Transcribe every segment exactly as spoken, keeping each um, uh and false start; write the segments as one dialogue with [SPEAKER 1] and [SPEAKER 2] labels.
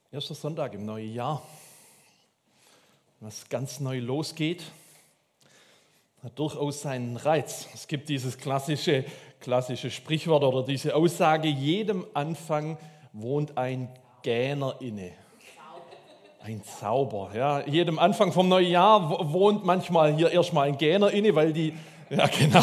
[SPEAKER 1] Erster Sonntag im neuen Jahr, was ganz neu losgeht, hat durchaus seinen Reiz. Es gibt dieses klassische, klassische Sprichwort oder diese Aussage, jedem Anfang wohnt ein Gähner inne. Ein Zauber, ja. Jedem Anfang vom neuen Jahr wohnt manchmal hier erstmal ein Gähner inne, weil die, ja genau,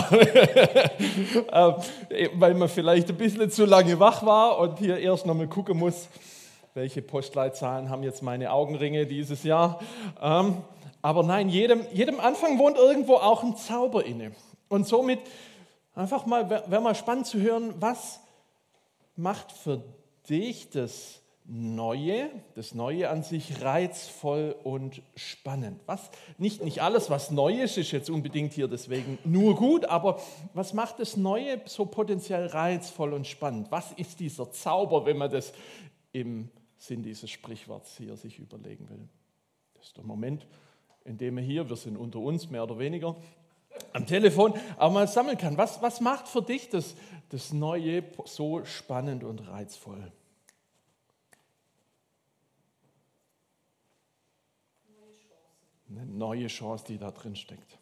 [SPEAKER 1] weil man vielleicht ein bisschen zu lange wach war und hier erst nochmal gucken muss, welche Postleitzahlen haben jetzt meine Augenringe dieses Jahr. Ähm, aber nein, jedem, jedem Anfang wohnt irgendwo auch ein Zauber inne. Und somit einfach mal, wäre mal spannend zu hören, was macht für dich das Neue, das Neue an sich reizvoll und spannend. Was, nicht, nicht alles, was neu ist, ist jetzt unbedingt hier deswegen nur gut, aber was macht das Neue so potenziell reizvoll und spannend? Was ist dieser Zauber, wenn man das im Sinn dieses Sprichworts hier sich überlegen will? Das ist der Moment, in dem wir hier, wir sind unter uns mehr oder weniger, am Telefon auch mal sammeln kann. Was, was macht für dich das, das Neue so spannend und reizvoll? Eine neue Chance, die da drin steckt.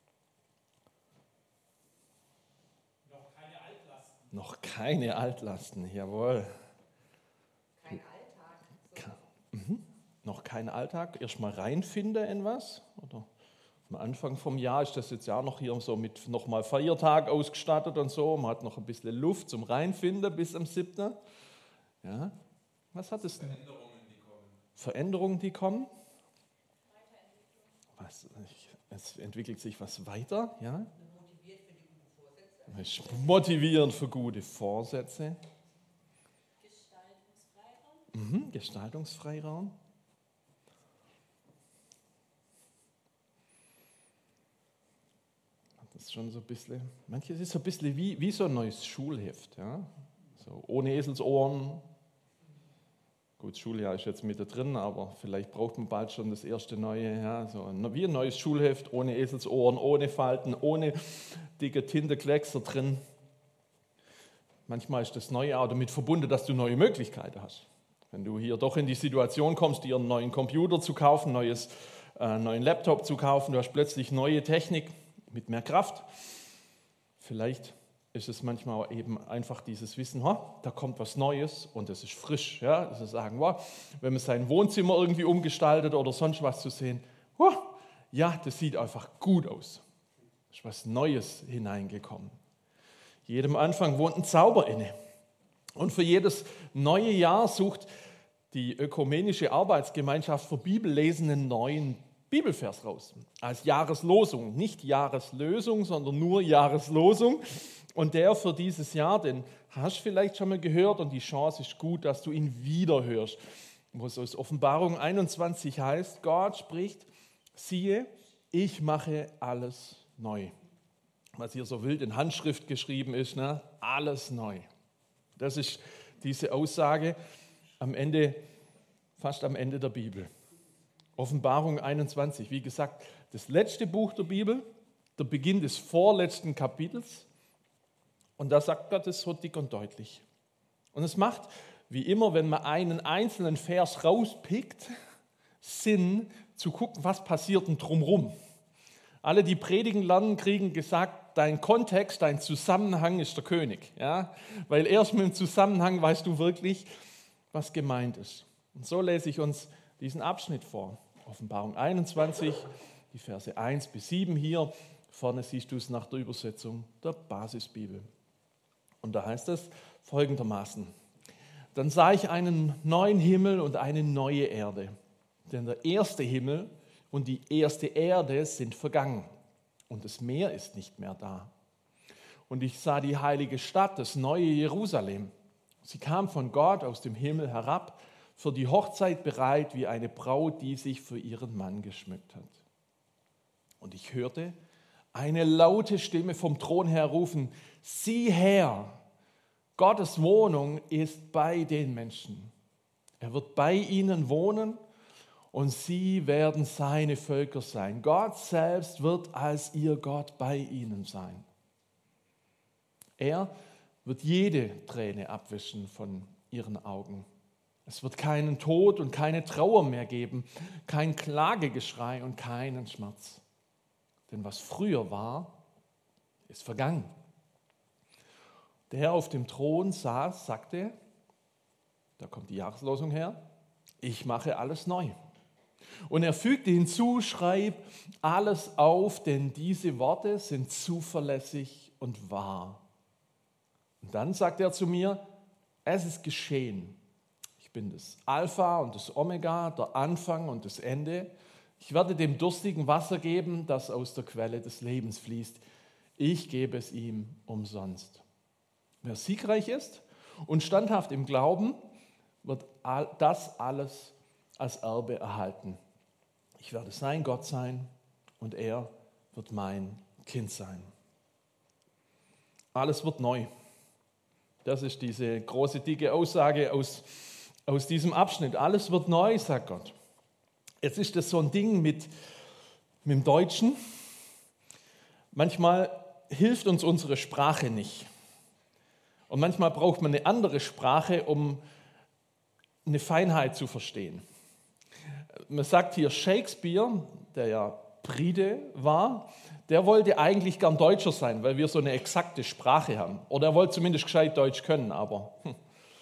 [SPEAKER 2] Noch keine Altlasten.
[SPEAKER 1] Noch keine Altlasten, jawohl.
[SPEAKER 3] Kein Alltag.
[SPEAKER 1] Ka- mhm. Noch kein Alltag. Erstmal reinfinden in was? Oder am Anfang vom Jahr ist das jetzt ja noch hier so mit nochmal Feiertag ausgestattet und so. Man hat noch ein bisschen Luft zum Reinfinden bis am siebten Ja. Was hat es denn?
[SPEAKER 2] Veränderungen, die kommen.
[SPEAKER 1] Veränderungen, die kommen? Was, es entwickelt sich was weiter, ja?
[SPEAKER 3] Motiviert für die guten Vorsätze.
[SPEAKER 1] Es ist motivierend für gute Vorsätze.
[SPEAKER 4] Gestaltungsfreiraum.
[SPEAKER 1] Mhm, Gestaltungsfreiraum. Das ist schon so ein bisschen, manches ist so ein bisschen wie, wie so ein neues Schulheft, ja? So ohne Eselsohren. Gut, das Schuljahr ist jetzt mit drin, aber vielleicht braucht man bald schon das erste neue, ja, so wie ein neues Schulheft, ohne Eselsohren, ohne Falten, ohne dicke Tintenkleckser drin. Manchmal ist das Neue auch damit verbunden, dass du neue Möglichkeiten hast. Wenn du hier doch in die Situation kommst, dir einen neuen Computer zu kaufen, neues, äh, einen neuen Laptop zu kaufen, du hast plötzlich neue Technik mit mehr Kraft. Vielleicht ist es manchmal auch eben einfach dieses Wissen, da kommt was Neues und es ist frisch. Ja? Also sagen, wow, wenn man sein Wohnzimmer irgendwie umgestaltet oder sonst was zu sehen, wow, ja, das sieht einfach gut aus. Es ist was Neues hineingekommen. Jedem Anfang wohnt ein Zauber inne. Und für jedes neue Jahr sucht die ökumenische Arbeitsgemeinschaft für Bibellesen einen neuen Bibelvers raus. Als Jahreslosung, nicht Jahreslösung, sondern nur Jahreslosung. Und der für dieses Jahr, den hast du vielleicht schon mal gehört und die Chance ist gut, dass du ihn wieder hörst. Wo es aus Offenbarung einundzwanzig heißt, Gott spricht, siehe, ich mache alles neu. Was hier so wild in Handschrift geschrieben ist, ne? Alles neu. Das ist diese Aussage am Ende, fast am Ende der Bibel. Offenbarung einundzwanzig, wie gesagt, das letzte Buch der Bibel, der Beginn des vorletzten Kapitels. Und da sagt Gott es so dick und deutlich. Und es macht, wie immer, wenn man einen einzelnen Vers rauspickt, Sinn zu gucken, was passiert denn drumherum. Alle, die predigen lernen, kriegen gesagt, dein Kontext, dein Zusammenhang ist der König. Ja? Weil erst mit dem Zusammenhang weißt du wirklich, was gemeint ist. Und so lese ich uns diesen Abschnitt vor. Offenbarung einundzwanzig, die Verse eins bis sieben hier. Vorne siehst du es nach der Übersetzung der Basisbibel. Und da heißt es folgendermaßen: Dann sah ich einen neuen Himmel und eine neue Erde. Denn der erste Himmel und die erste Erde sind vergangen und das Meer ist nicht mehr da. Und ich sah die heilige Stadt, das neue Jerusalem. Sie kam von Gott aus dem Himmel herab, für die Hochzeit bereit, wie eine Braut, die sich für ihren Mann geschmückt hat. Und ich hörte eine laute Stimme vom Thron her rufen, sieh her, Gottes Wohnung ist bei den Menschen. Er wird bei ihnen wohnen und sie werden seine Völker sein. Gott selbst wird als ihr Gott bei ihnen sein. Er wird jede Träne abwischen von ihren Augen. Es wird keinen Tod und keine Trauer mehr geben, kein Klagegeschrei und keinen Schmerz. Denn was früher war, ist vergangen. Der Herr auf dem Thron saß, sagte, da kommt die Jahreslosung her, ich mache alles neu. Und er fügte hinzu, schreib alles auf, denn diese Worte sind zuverlässig und wahr. Und dann sagt er zu mir, es ist geschehen. Ich bin das Alpha und das Omega, der Anfang und das Ende. Ich werde dem Durstigen Wasser geben, das aus der Quelle des Lebens fließt. Ich gebe es ihm umsonst. Wer siegreich ist und standhaft im Glauben, wird das alles als Erbe erhalten. Ich werde sein Gott sein und er wird mein Kind sein. Alles wird neu. Das ist diese große, dicke Aussage aus, aus diesem Abschnitt. Alles wird neu, sagt Gott. Jetzt ist das so ein Ding mit, mit dem Deutschen. Manchmal hilft uns unsere Sprache nicht. Und manchmal braucht man eine andere Sprache, um eine Feinheit zu verstehen. Man sagt hier, Shakespeare, der ja Brite war, der wollte eigentlich gern Deutscher sein, weil wir so eine exakte Sprache haben. Oder er wollte zumindest gescheit Deutsch können, aber hm,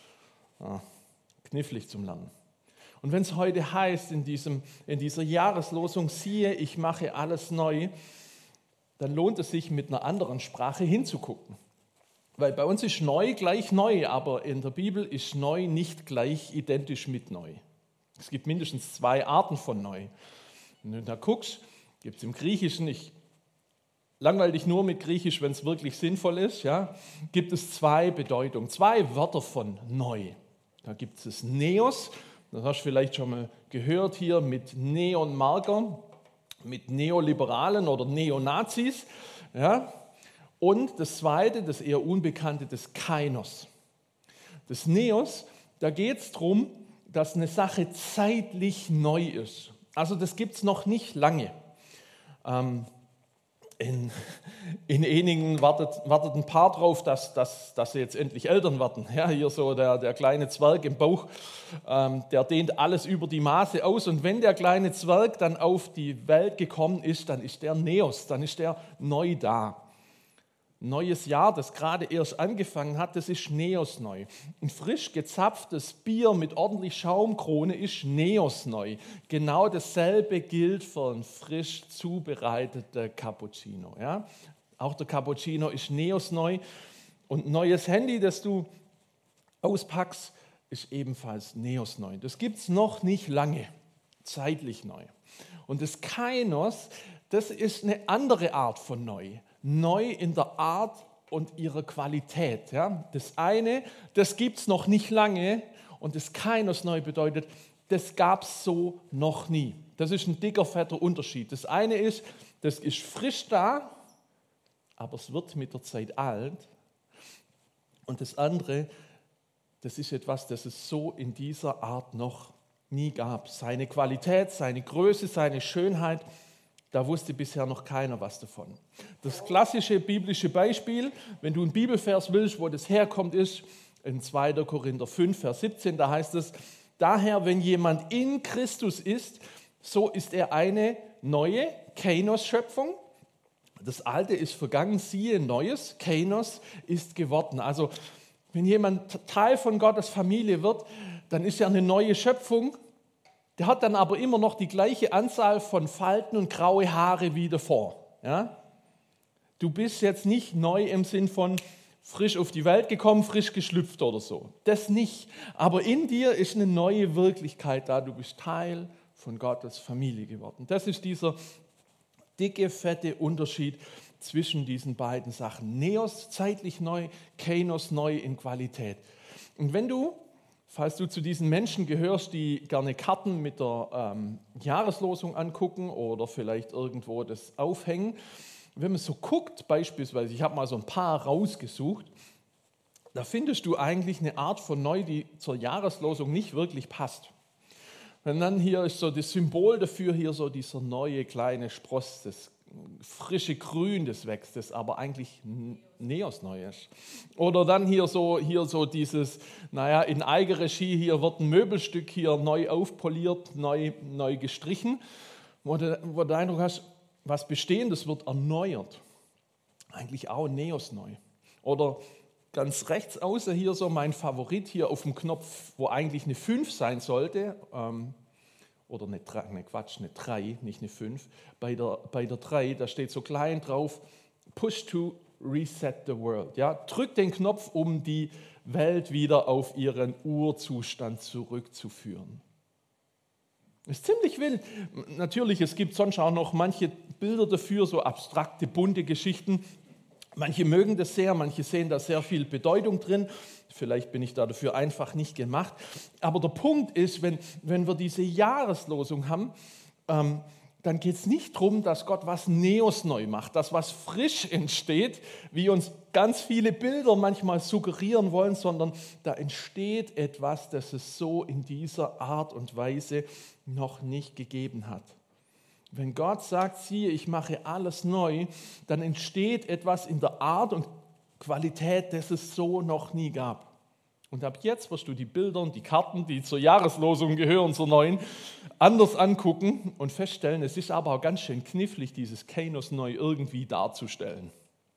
[SPEAKER 1] ja, knifflig zum Lernen. Und wenn es heute heißt, in, diesem, in dieser Jahreslosung, siehe, ich mache alles neu, dann lohnt es sich, mit einer anderen Sprache hinzugucken. Weil bei uns ist neu gleich neu, aber in der Bibel ist neu nicht gleich identisch mit neu. Es gibt mindestens zwei Arten von neu. Wenn du da guckst, gibt es im Griechischen, ich langweile dich nur mit Griechisch, wenn es wirklich sinnvoll ist, ja, gibt es zwei Bedeutungen, zwei Wörter von neu. Da gibt es das Neos, das hast du vielleicht schon mal gehört hier mit Neonmarker, mit Neoliberalen oder Neonazis, ja. Und das zweite, das eher unbekannte, das Kainos. Das Neos, da geht es darum, dass eine Sache zeitlich neu ist. Also das gibt es noch nicht lange. Ähm, in, in Eningen wartet, wartet ein Paar drauf, dass, dass, dass sie jetzt endlich Eltern werden. Ja, hier so der, der kleine Zwerg im Bauch, ähm, der dehnt alles über die Maße aus. Und wenn der kleine Zwerg dann auf die Welt gekommen ist, dann ist der Neos, dann ist der neu da. Neues Jahr, das gerade erst angefangen hat, das ist Neos neu. Ein frisch gezapftes Bier mit ordentlich Schaumkrone ist Neos neu. Genau dasselbe gilt für einen frisch zubereiteten Cappuccino. Ja? Auch der Cappuccino ist Neos neu. Und ein neues Handy, das du auspackst, ist ebenfalls Neos neu. Das gibt es noch nicht lange, zeitlich neu. Und das Kainos, das ist eine andere Art von neu. Neu in der Art und ihrer Qualität. Ja? Das eine, das gibt es noch nicht lange und das Kainos neu bedeutet, das gab es so noch nie. Das ist ein dicker, fetter Unterschied. Das eine ist, das ist frisch da, aber es wird mit der Zeit alt. Und das andere, das ist etwas, das es so in dieser Art noch nie gab. Seine Qualität, seine Größe, seine Schönheit, da wusste bisher noch keiner was davon. Das klassische biblische Beispiel, wenn du einen Bibelvers willst, wo das herkommt, ist in zweiter Korinther fünf, Vers siebzehn, da heißt es, daher, wenn jemand in Christus ist, so ist er eine neue Kainos-Schöpfung. Das Alte ist vergangen, siehe Neues, Kainos ist geworden. Also wenn jemand Teil von Gottes Familie wird, dann ist er eine neue Schöpfung. Der hat dann aber immer noch die gleiche Anzahl von Falten und graue Haare wie davor. Ja? Du bist jetzt nicht neu im Sinn von frisch auf die Welt gekommen, frisch geschlüpft oder so. Das nicht. Aber in dir ist eine neue Wirklichkeit da. Du bist Teil von Gottes Familie geworden. Das ist dieser dicke, fette Unterschied zwischen diesen beiden Sachen. Neos, zeitlich neu, Kainos, neu in Qualität. Und wenn du, falls du zu diesen Menschen gehörst, die gerne Karten mit der ähm, Jahreslosung angucken oder vielleicht irgendwo das aufhängen, wenn man so guckt, beispielsweise, ich habe mal so ein paar rausgesucht, da findest du eigentlich eine Art von Neu, die zur Jahreslosung nicht wirklich passt. Und dann hier ist so das Symbol dafür, hier so dieser neue kleine Spross, das frische Grün, das wächst, das aber eigentlich neosneu ist. Oder dann hier so, hier so dieses, naja, in Eigenregie, hier wird ein Möbelstück hier neu aufpoliert, neu, neu gestrichen, wo du, wo du den Eindruck hast, was Bestehendes wird erneuert. Eigentlich auch neosneu. Oder ganz rechts außen hier so mein Favorit hier auf dem Knopf, wo eigentlich eine fünf sein sollte, ähm, oder eine drei, ne Quatsch, eine drei, nicht eine fünf. Bei der, bei der drei, da steht so klein drauf, push to reset the world. Ja, drück den Knopf, um die Welt wieder auf ihren Urzustand zurückzuführen. Das ist ziemlich wild. Natürlich, es gibt sonst auch noch manche Bilder dafür, so abstrakte, bunte Geschichten. Manche mögen das sehr, manche sehen da sehr viel Bedeutung drin. Vielleicht bin ich da dafür einfach nicht gemacht. Aber der Punkt ist, wenn, wenn wir diese Jahreslosung haben, ähm, dann geht es nicht darum, dass Gott was Neos neu macht, dass was frisch entsteht, wie uns ganz viele Bilder manchmal suggerieren wollen, sondern da entsteht etwas, das es so in dieser Art und Weise noch nicht gegeben hat. Wenn Gott sagt, siehe, ich mache alles neu, dann entsteht etwas in der Art und Qualität, das es so noch nie gab. Und ab jetzt wirst du die Bilder und die Karten, die zur Jahreslosung gehören, zur neuen, anders angucken und feststellen, es ist aber auch ganz schön knifflig, dieses Kainos neu irgendwie darzustellen.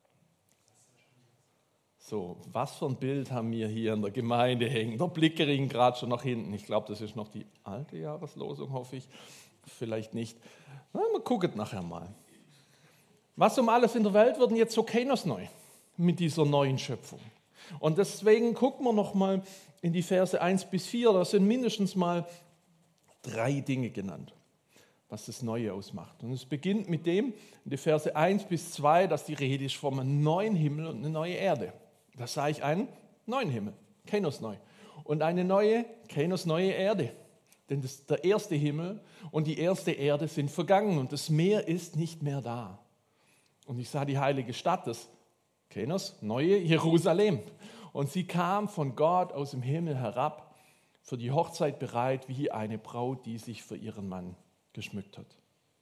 [SPEAKER 1] So, was für ein Bild haben wir hier in der Gemeinde hängen? Der Blickering gerade schon nach hinten. Ich glaube, das ist noch die alte Jahreslosung, hoffe ich. Vielleicht nicht. Na, mal gucken nachher mal. Was um alles in der Welt wird denn jetzt so Kainos neu mit dieser neuen Schöpfung? Und deswegen gucken wir noch mal in die Verse eins bis vier. Da sind mindestens mal drei Dinge genannt, was das Neue ausmacht. Und es beginnt mit dem, in die Verse eins bis zwei, dass die Rede ist vom einem neuen Himmel und eine neue Erde. Da sah ich einen neuen Himmel, Kainos neu, und eine neue, Kainos neue Erde. Denn das, der erste Himmel und die erste Erde sind vergangen und das Meer ist nicht mehr da. Und ich sah die heilige Stadt, das Kainos, neue Jerusalem. Und sie kam von Gott aus dem Himmel herab, für die Hochzeit bereit, wie eine Braut, die sich für ihren Mann geschmückt hat.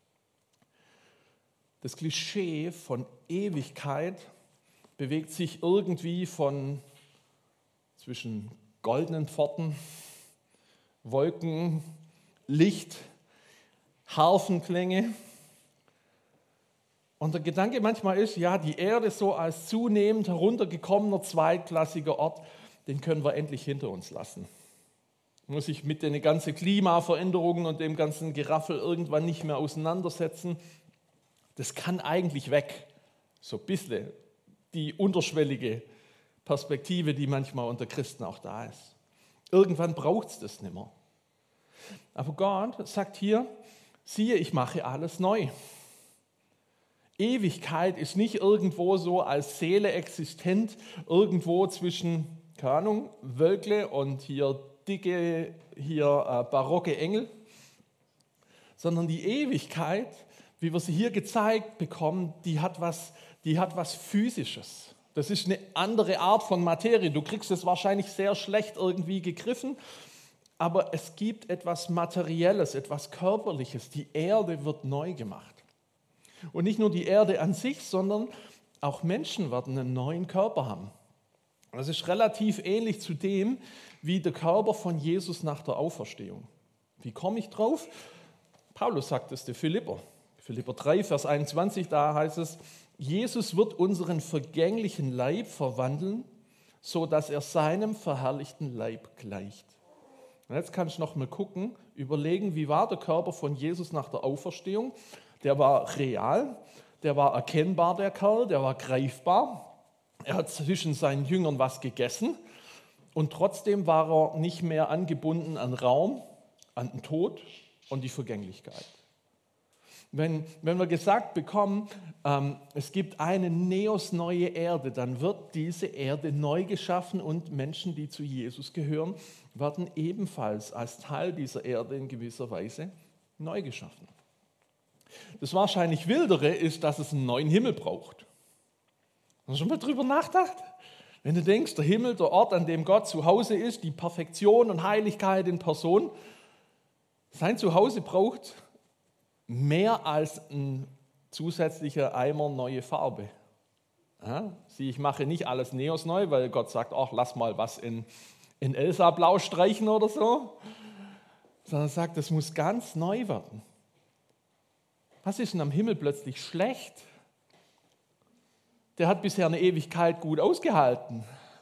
[SPEAKER 1] Das Klischee von Ewigkeit bewegt sich irgendwie von zwischen goldenen Pforten, Wolken, Licht, Harfenklänge. Und der Gedanke manchmal ist, ja, die Erde so als zunehmend heruntergekommener zweitklassiger Ort, den können wir endlich hinter uns lassen. Muss sich mit den ganzen Klimaveränderungen und dem ganzen Geraffel irgendwann nicht mehr auseinandersetzen. Das kann eigentlich weg. So ein bisschen die unterschwellige Perspektive, die manchmal unter Christen auch da ist. Irgendwann braucht es das nicht mehr. Aber Gott sagt hier, siehe, ich mache alles neu. Ewigkeit ist nicht irgendwo so als Seele existent, irgendwo zwischen, keine Ahnung, Wölkle und hier dicke, hier äh, barocke Engel, sondern die Ewigkeit, wie wir sie hier gezeigt bekommen, die hat was, die hat was Physisches. Das ist eine andere Art von Materie. Du kriegst es wahrscheinlich sehr schlecht irgendwie gegriffen, aber es gibt etwas Materielles, etwas Körperliches. Die Erde wird neu gemacht. Und nicht nur die Erde an sich, sondern auch Menschen werden einen neuen Körper haben. Das ist relativ ähnlich zu dem, wie der Körper von Jesus nach der Auferstehung. Wie komme ich drauf? Paulus sagt es der Philipper. Philipper drei, Vers einundzwanzig, da heißt es, Jesus wird unseren vergänglichen Leib verwandeln, so dass er seinem verherrlichten Leib gleicht. Und jetzt kannst du noch mal gucken, überlegen, wie war der Körper von Jesus nach der Auferstehung? Der war real, der war erkennbar, der Kerl, der war greifbar. Er hat zwischen seinen Jüngern was gegessen und trotzdem war er nicht mehr angebunden an Raum, an den Tod und die Vergänglichkeit. Wenn, wenn wir gesagt bekommen, ähm, es gibt eine neos neue Erde, dann wird diese Erde neu geschaffen und Menschen, die zu Jesus gehören, werden ebenfalls als Teil dieser Erde in gewisser Weise neu geschaffen. Das wahrscheinlich Wildere ist, dass es einen neuen Himmel braucht. Hast du schon mal drüber nachgedacht? Wenn du denkst, der Himmel, der Ort, an dem Gott zu Hause ist, die Perfektion und Heiligkeit in Person, sein Zuhause braucht mehr als ein zusätzlicher Eimer neue Farbe. Ja, sieh, ich mache nicht alles Neos neu, weil Gott sagt, ach, lass mal was in, in Elsa blau streichen oder so, sondern er sagt, das muss ganz neu werden. Was ist denn am Himmel plötzlich schlecht? Der hat bisher eine Ewigkeit gut ausgehalten.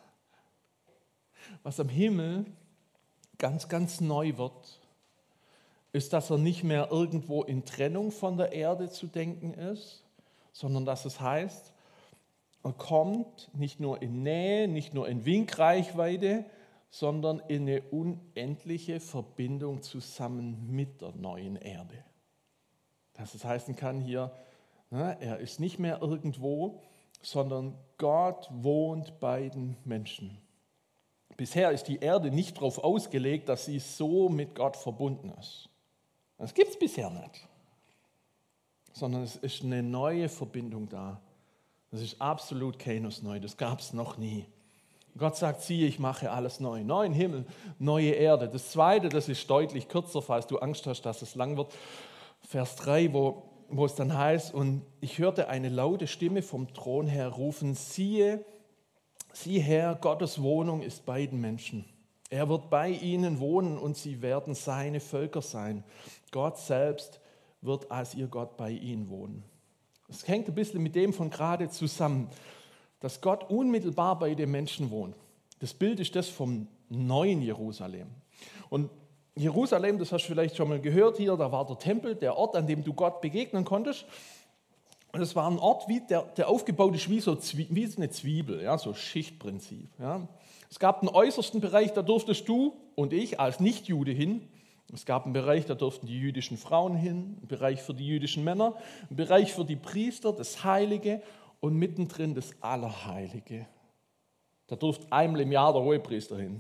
[SPEAKER 1] Was am Himmel ganz, ganz neu wird, ist, dass er nicht mehr irgendwo in Trennung von der Erde zu denken ist, sondern dass es heißt, er kommt nicht nur in Nähe, nicht nur in Winkreichweite, sondern in eine unendliche Verbindung zusammen mit der neuen Erde. Dass es heißen kann hier, ne, er ist nicht mehr irgendwo, sondern Gott wohnt bei den Menschen. Bisher ist die Erde nicht darauf ausgelegt, dass sie so mit Gott verbunden ist. Das gibt es bisher nicht. Sondern es ist eine neue Verbindung da. Das ist absolut Kainos neu, das gab es noch nie. Gott sagt, siehe, ich mache alles neu. Neuen Himmel, neue Erde. Das Zweite, das ist deutlich kürzer, falls du Angst hast, dass es lang wird. Vers drei, wo, wo es dann heißt, und ich hörte eine laute Stimme vom Thron her rufen, siehe, sieh her, Gottes Wohnung ist bei den Menschen. Er wird bei ihnen wohnen und sie werden seine Völker sein. Gott selbst wird als ihr Gott bei ihnen wohnen. Es hängt ein bisschen mit dem von gerade zusammen, dass Gott unmittelbar bei den Menschen wohnt. Das Bild ist das vom neuen Jerusalem. Und Jerusalem, das hast du vielleicht schon mal gehört hier, da war der Tempel, der Ort, an dem du Gott begegnen konntest. Und es war ein Ort, wie der, der aufgebaut ist wie, so Zwie, wie eine Zwiebel, ja, so Schichtprinzip. Ja. Es gab einen äußersten Bereich, da durftest du und ich als Nichtjude hin. Es gab einen Bereich, da durften die jüdischen Frauen hin, einen Bereich für die jüdischen Männer, einen Bereich für die Priester, das Heilige und mittendrin das Allerheilige. Da durfte einmal im Jahr der Hohepriester hin.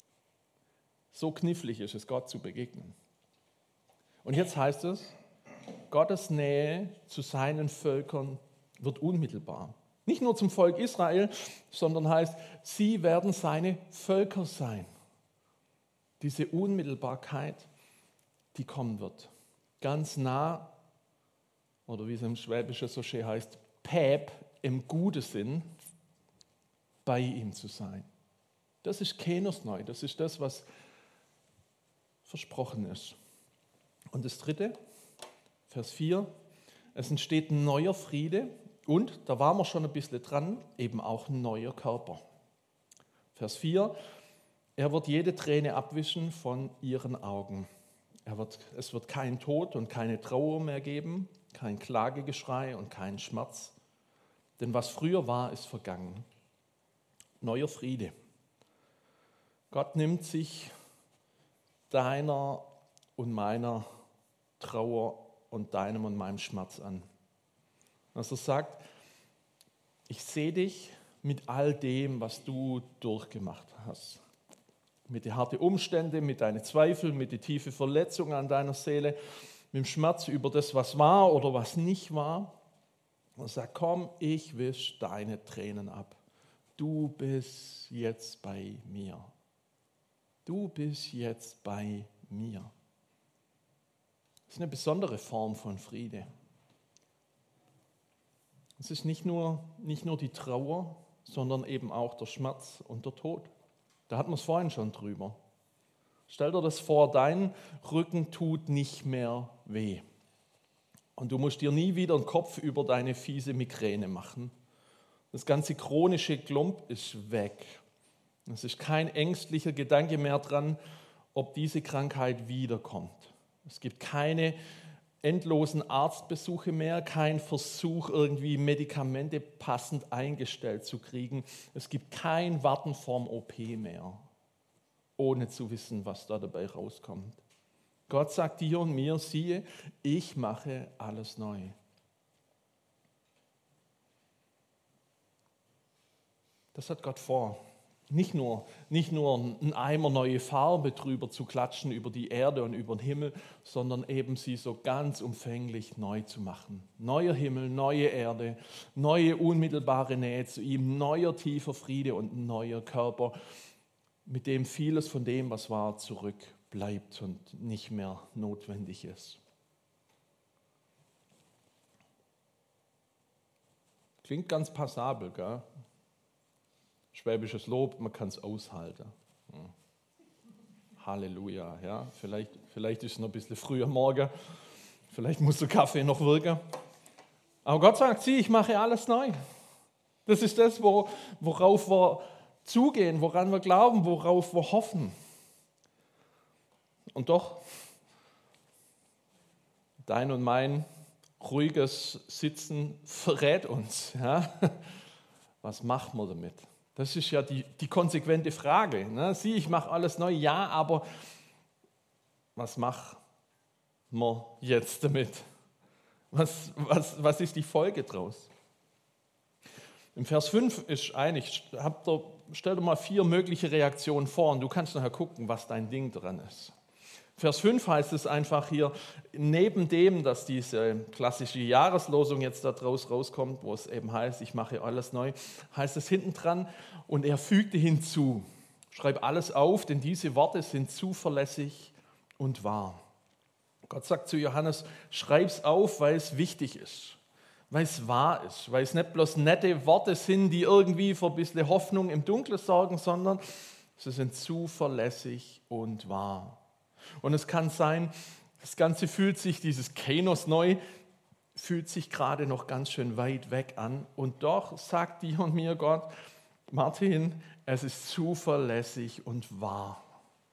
[SPEAKER 1] So knifflig ist es, Gott zu begegnen. Und jetzt heißt es, Gottes Nähe zu seinen Völkern wird unmittelbar. Nicht nur zum Volk Israel, sondern heißt, sie werden seine Völker sein. Diese Unmittelbarkeit, die kommen wird. Ganz nah, oder wie es im Schwäbischen so schön heißt, päp im guten Sinn, bei ihm zu sein. Das ist Kainos neu, das ist das, was versprochen ist. Und das Dritte, Vers vier, es entsteht ein neuer Friede und, da waren wir schon ein bisschen dran, eben auch ein neuer Körper. Vers vier, er wird jede Träne abwischen von ihren Augen. Er wird, es wird kein Tod und keine Trauer mehr geben, kein Klagegeschrei und kein Schmerz. Denn was früher war, ist vergangen. Neuer Friede. Gott nimmt sich deiner und meiner Trauer und deinem und meinem Schmerz an. Also sagt, ich sehe dich mit all dem, was du durchgemacht hast. Mit den harten Umständen, mit deinen Zweifeln, mit den tiefen Verletzungen an deiner Seele, mit dem Schmerz über das, was war oder was nicht war. Und sagt, komm, ich wisch deine Tränen ab. Du bist jetzt bei mir. Du bist jetzt bei mir. Das ist eine besondere Form von Friede. Es ist nicht nur, nicht nur die Trauer, sondern eben auch der Schmerz und der Tod. Da hatten wir es vorhin schon drüber. Stell dir das vor, dein Rücken tut nicht mehr weh. Und du musst dir nie wieder einen Kopf über deine fiese Migräne machen. Das ganze chronische Klump ist weg. Es ist kein ängstlicher Gedanke mehr dran, ob diese Krankheit wiederkommt. Es gibt keine endlosen Arztbesuche mehr, kein Versuch, irgendwie Medikamente passend eingestellt zu kriegen. Es gibt kein Warten vorm O P mehr, ohne zu wissen, was da dabei rauskommt. Gott sagt dir und mir, siehe, ich mache alles neu. Das hat Gott vor. Nicht nur, nicht nur einen Eimer neue Farbe drüber zu klatschen über die Erde und über den Himmel, sondern eben sie so ganz umfänglich neu zu machen. Neuer Himmel, neue Erde, neue unmittelbare Nähe zu ihm, neuer tiefer Friede und ein neuer Körper, mit dem vieles von dem, was war, zurückbleibt und nicht mehr notwendig ist. Klingt ganz passabel, gell? Schwäbisches Lob, man kann es aushalten. Hm. Halleluja, ja. Vielleicht, vielleicht ist es noch ein bisschen früher morgen, vielleicht muss der Kaffee noch wirken. Aber Gott sagt, sieh, ich mache alles neu. Das ist das, worauf wir zugehen, woran wir glauben, worauf wir hoffen. Und doch, dein und mein ruhiges Sitzen verrät uns. Ja? Was macht man damit? Das ist ja die, die konsequente Frage. Ne? Sieh, ich mache alles neu, ja, aber was macht man jetzt damit? Was, was, was ist die Folge daraus? Im Vers fünf ist einig, habt ihr, stell dir mal vier mögliche Reaktionen vor und du kannst nachher gucken, was dein Ding dran ist. Vers fünf heißt es einfach hier, neben dem, dass diese klassische Jahreslosung jetzt da draus rauskommt, wo es eben heißt, ich mache alles neu, heißt es hinten dran, und er fügte hinzu. Schreib alles auf, denn diese Worte sind zuverlässig und wahr. Gott sagt zu Johannes, schreib's auf, weil es wichtig ist, weil es wahr ist, weil es nicht bloß nette Worte sind, die irgendwie für ein bisschen Hoffnung im Dunkeln sorgen, sondern sie sind zuverlässig und wahr. Und es kann sein, das Ganze fühlt sich, dieses Kainos neu, fühlt sich gerade noch ganz schön weit weg an. Und doch sagt dir und mir Gott, Martin, es ist zuverlässig und wahr.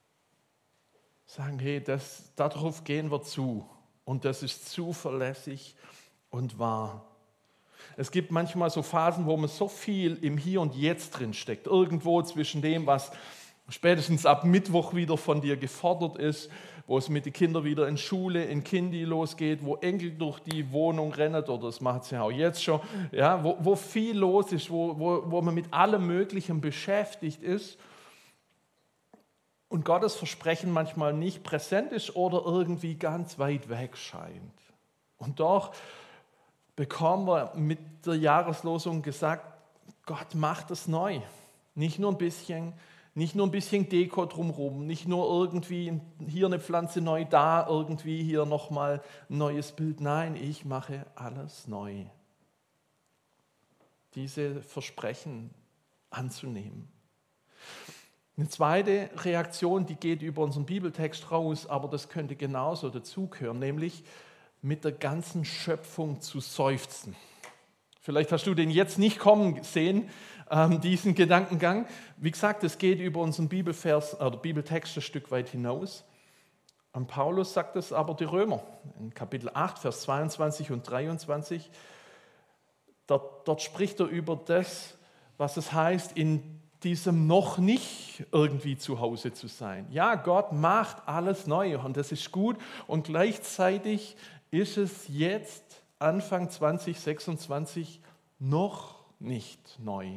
[SPEAKER 1] Sagen, hey, das, darauf gehen wir zu. Und das ist zuverlässig und wahr. Es gibt manchmal so Phasen, wo man so viel im Hier und Jetzt drin steckt. Irgendwo zwischen dem, was spätestens ab Mittwoch wieder von dir gefordert ist, wo es mit den Kindern wieder in Schule, in Kindi losgeht, wo Enkel durch die Wohnung rennen, oder das macht sie ja auch jetzt schon, ja, wo, wo viel los ist, wo, wo, wo man mit allem Möglichen beschäftigt ist und Gottes Versprechen manchmal nicht präsent ist oder irgendwie ganz weit weg scheint. Und doch bekommen wir mit der Jahreslosung gesagt, Gott macht es neu. Nicht nur ein bisschen, nicht nur ein bisschen Deko drumherum, nicht nur irgendwie hier eine Pflanze neu, da irgendwie hier nochmal ein neues Bild. Nein, ich mache alles neu. Diese Versprechen anzunehmen. Eine zweite Reaktion, die geht über unseren Bibeltext raus, aber das könnte genauso dazugehören, nämlich mit der ganzen Schöpfung zu seufzen. Vielleicht hast du den jetzt nicht kommen sehen, ähm, diesen Gedankengang. Wie gesagt, es geht über unseren Bibelvers oder Bibeltext ein Stück weit hinaus. Und Paulus sagt es aber die Römer in Kapitel acht, Vers zweiundzwanzig und dreiundzwanzig. Dort, dort spricht er über das, was es heißt, in diesem noch nicht irgendwie zu Hause zu sein. Ja, Gott macht alles neu und das ist gut und gleichzeitig ist es jetzt Anfang zwanzig sechsundzwanzig noch nicht neu.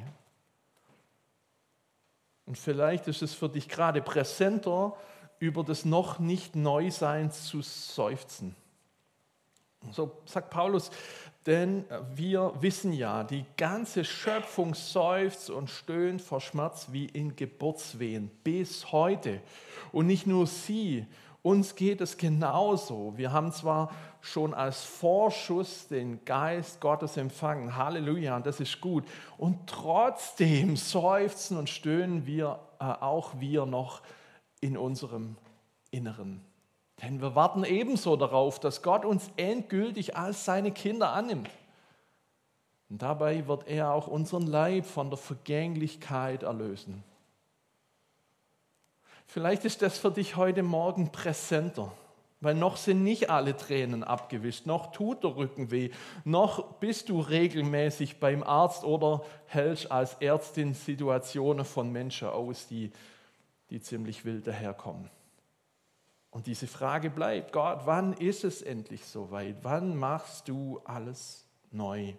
[SPEAKER 1] Und vielleicht ist es für dich gerade präsenter, über das noch nicht Neusein zu seufzen. So sagt Paulus, denn wir wissen ja, die ganze Schöpfung seufzt und stöhnt vor Schmerz wie in Geburtswehen bis heute. Und nicht nur sie, uns geht es genauso. Wir haben zwar schon als Vorschuss den Geist Gottes empfangen, Halleluja, und das ist gut. Und trotzdem seufzen und stöhnen wir, äh, auch wir noch in unserem Inneren. Denn wir warten ebenso darauf, dass Gott uns endgültig als seine Kinder annimmt. Und dabei wird er auch unseren Leib von der Vergänglichkeit erlösen. Vielleicht ist das für dich heute Morgen präsenter, weil noch sind nicht alle Tränen abgewischt, noch tut der Rücken weh, noch bist du regelmäßig beim Arzt oder hältst als Ärztin Situationen von Menschen aus, die, die ziemlich wild daherkommen. Und diese Frage bleibt, Gott, wann ist es endlich soweit? Wann machst du alles neu?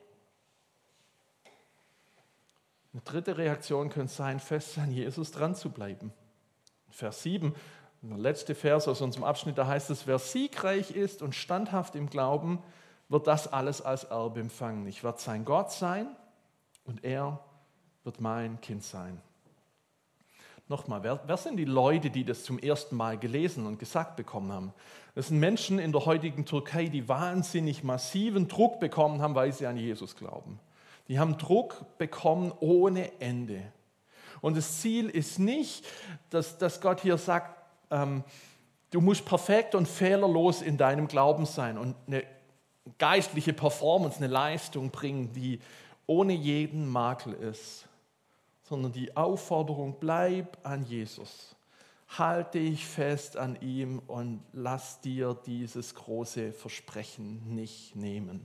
[SPEAKER 1] Eine dritte Reaktion könnte sein, fest an Jesus dran zu bleiben. Vers sieben, der letzte Vers aus unserem Abschnitt, da heißt es, wer siegreich ist und standhaft im Glauben, wird das alles als Erbe empfangen. Ich werde sein Gott sein und er wird mein Kind sein. Nochmal, wer, wer sind die Leute, die das zum ersten Mal gelesen und gesagt bekommen haben? Das sind Menschen in der heutigen Türkei, die wahnsinnig massiven Druck bekommen haben, weil sie an Jesus glauben. Die haben Druck bekommen ohne Ende. Und das Ziel ist nicht, dass, dass Gott hier sagt, ähm, du musst perfekt und fehlerlos in deinem Glauben sein und eine geistliche Performance, eine Leistung bringen, die ohne jeden Makel ist, sondern die Aufforderung, bleib an Jesus. Halte dich fest an ihm und lass dir dieses große Versprechen nicht nehmen.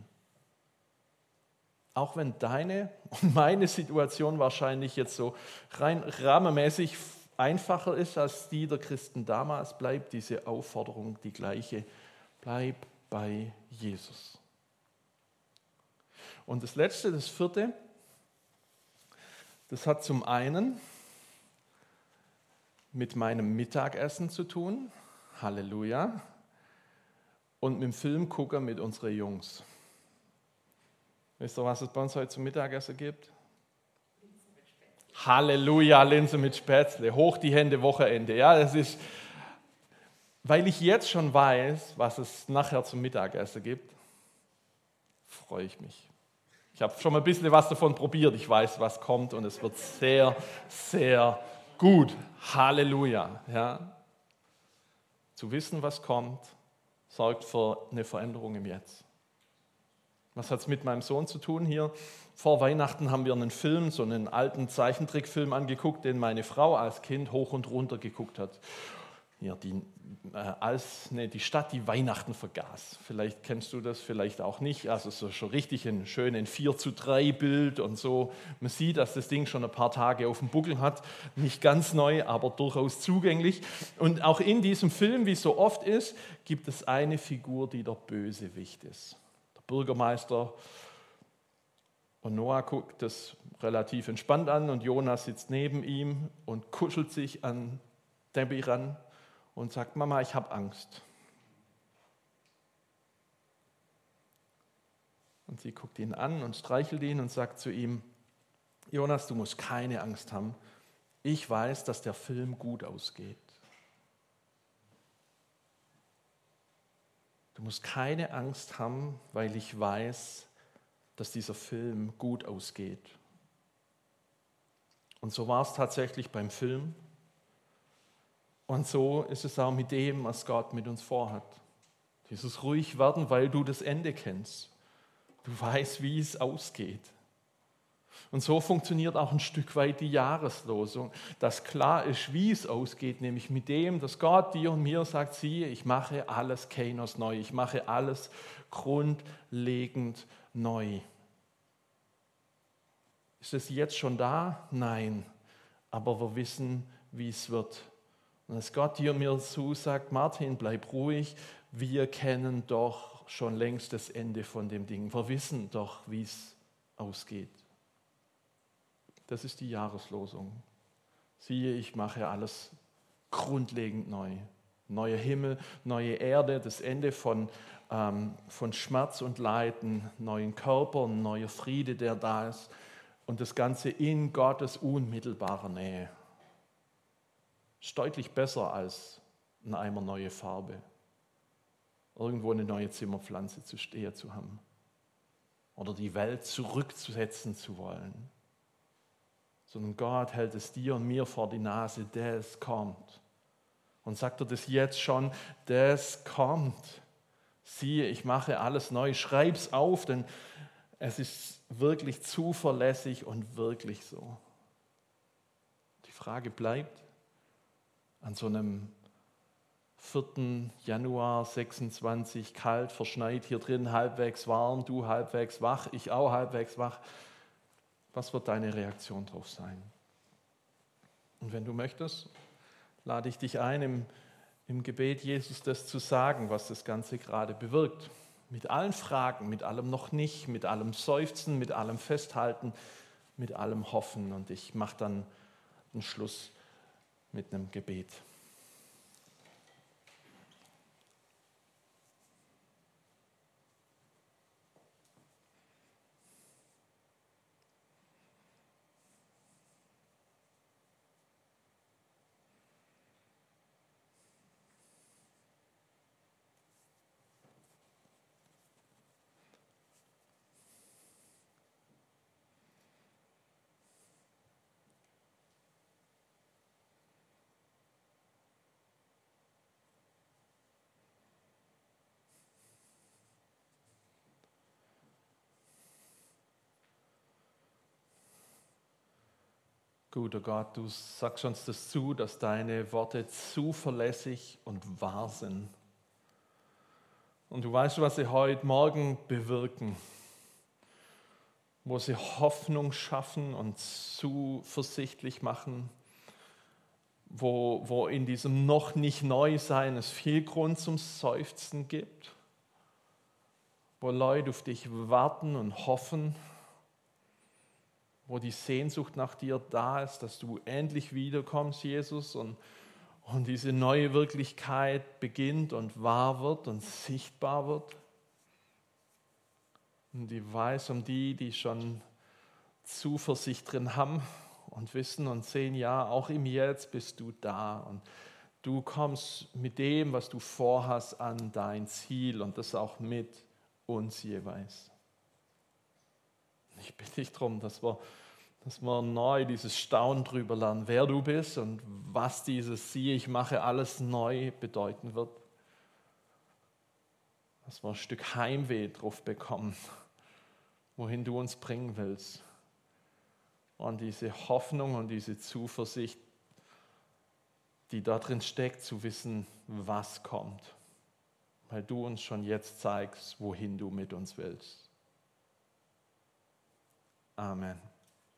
[SPEAKER 1] Auch wenn deine und meine Situation wahrscheinlich jetzt so rein rahmenmäßig einfacher ist als die der Christen damals, bleibt diese Aufforderung die gleiche. Bleib bei Jesus. Und das Letzte, das Vierte, das hat zum einen mit meinem Mittagessen zu tun, Halleluja, und mit dem Filmgucker mit unseren Jungs. Wisst ihr, was es bei uns heute zum Mittagessen gibt? Halleluja, Linse mit Spätzle, hoch die Hände, Wochenende. Ja, das ist, weil ich jetzt schon weiß, was es nachher zum Mittagessen gibt, freue ich mich. Ich habe schon mal ein bisschen was davon probiert, ich weiß, was kommt und es wird sehr, sehr gut. Halleluja. Ja. Zu wissen, was kommt, sorgt für eine Veränderung im Jetzt. Was hat es mit meinem Sohn zu tun hier? Vor Weihnachten haben wir einen Film, so einen alten Zeichentrickfilm angeguckt, den meine Frau als Kind hoch und runter geguckt hat. Ja, die, äh, als, nee, die Stadt, die Weihnachten vergaß. Vielleicht kennst du das, vielleicht auch nicht. Also so schon richtig ein schönes vier zu drei Bild und so. Man sieht, dass das Ding schon ein paar Tage auf dem Buckel hat. Nicht ganz neu, aber durchaus zugänglich. Und auch in diesem Film, wie es so oft ist, gibt es eine Figur, die der Bösewicht ist. Der Bürgermeister. Und Noah guckt das relativ entspannt an und Jonas sitzt neben ihm und kuschelt sich an Debbie ran und sagt, Mama, ich habe Angst. Und sie guckt ihn an und streichelt ihn und sagt zu ihm, Jonas, du musst keine Angst haben. Ich weiß, dass der Film gut ausgeht. Du musst keine Angst haben, weil ich weiß, dass dieser Film gut ausgeht. Und so war es tatsächlich beim Film. Und so ist es auch mit dem, was Gott mit uns vorhat. Dieses ruhig werden, weil du das Ende kennst. Du weißt, wie es ausgeht. Und so funktioniert auch ein Stück weit die Jahreslosung, dass klar ist, wie es ausgeht, nämlich mit dem, dass Gott dir und mir sagt, siehe, ich mache alles Kainos neu, ich mache alles grundlegend neu. Ist es jetzt schon da? Nein, aber wir wissen, wie es wird. Und dass Gott dir und mir zusagt, Martin, bleib ruhig, wir kennen doch schon längst das Ende von dem Ding. Wir wissen doch, wie es ausgeht. Das ist die Jahreslosung. Siehe, ich mache alles grundlegend neu. Neuer Himmel, neue Erde, das Ende von, ähm, von Schmerz und Leiden, neuen Körper, neuer Friede, der da ist. Und das Ganze in Gottes unmittelbarer Nähe. Ist deutlich besser als ein Eimer neue Farbe. Irgendwo eine neue Zimmerpflanze zu stehen zu haben. Oder die Welt zurückzusetzen zu wollen. Sondern Gott hält es dir und mir vor die Nase, das kommt. Und sagt er das jetzt schon, das kommt. Siehe, ich mache alles neu, schreib's auf, denn es ist wirklich zuverlässig und wirklich so. Die Frage bleibt, an so einem vierten Januar sechsundzwanzig, kalt, verschneit, hier drin halbwegs warm, du halbwegs wach, ich auch halbwegs wach. Was wird deine Reaktion darauf sein? Und wenn du möchtest, lade ich dich ein, im, im Gebet Jesus das zu sagen, was das Ganze gerade bewirkt. Mit allen Fragen, mit allem noch nicht, mit allem Seufzen, mit allem Festhalten, mit allem Hoffen. Und ich mache dann einen Schluss mit einem Gebet. Guter Gott, du sagst uns das zu, dass deine Worte zuverlässig und wahr sind. Und du weißt, was sie heute Morgen bewirken, wo sie Hoffnung schaffen und zuversichtlich machen, wo, wo in diesem noch nicht neu sein es viel Grund zum Seufzen gibt, wo Leute auf dich warten und hoffen, wo die Sehnsucht nach dir da ist, dass du endlich wiederkommst, Jesus, und, und diese neue Wirklichkeit beginnt und wahr wird und sichtbar wird. Und ich weiß um die, die schon Zuversicht drin haben und wissen und sehen, ja, auch im Jetzt bist du da und du kommst mit dem, was du vorhast, an dein Ziel und das auch mit uns jeweils. Ich bitte dich darum, dass wir, dass wir neu dieses Staunen drüber lernen, wer du bist und was dieses Siehe, ich mache alles neu bedeuten wird. Dass wir ein Stück Heimweh drauf bekommen, wohin du uns bringen willst. Und diese Hoffnung und diese Zuversicht, die da drin steckt, zu wissen, was kommt. Weil du uns schon jetzt zeigst, wohin du mit uns willst. Amen.